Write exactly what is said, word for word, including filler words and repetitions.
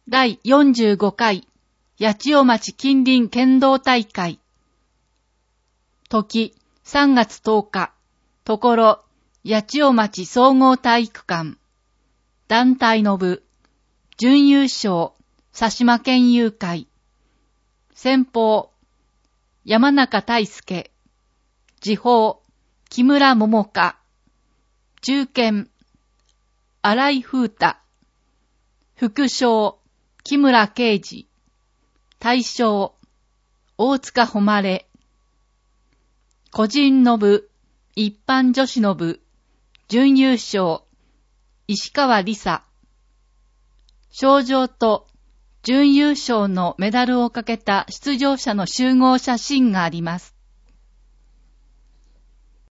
だいよんじゅうごかい八千代町近隣剣道大会。時さんがつとおか、ところ八千代町総合体育館。団体の部、準優勝、佐島県友会。先鋒、山中大輔。次鋒、木村桃香。中堅、新井風太。副将、木村啓二。大将、大塚誉。個人の部、一般女子の部、準優勝、石川理沙。賞状と準優勝のメダルをかけた出場者の集合写真があります。